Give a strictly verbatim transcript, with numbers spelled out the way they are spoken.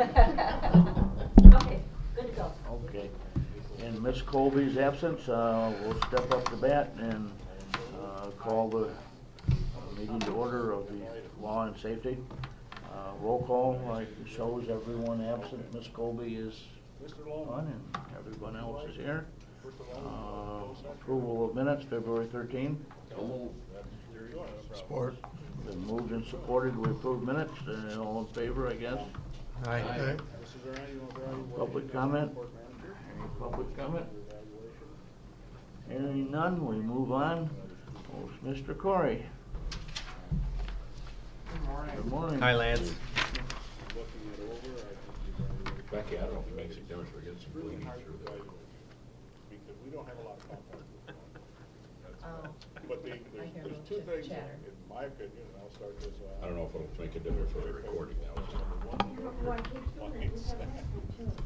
Okay, good to go. Okay. In Miss Colby's absence, uh, we'll step up to bat and uh, call the uh, meeting to order of the Law and Safety. Uh, roll call, like shows everyone absent. Miss Colby is on and everyone else is here. Uh, approval of minutes, February thirteenth. Support. Been moved and supported, we approve minutes. Uh, all in favor, I guess. Aye. Aye. Public comment? Any public comment? Hearing none, we move on. Oh, it's Mister Corey. Good morning. Good morning. Hi, Lance. Becky, I don't know if it makes a difference, we're getting some bleeding through there. Because we don't have a lot of contact with them. Oh. But the, I there's, hear there's no two ch- things, chatter. in my opinion, and I'll start this out. I don't know if it'll make a difference for the recording now. One, one keeps.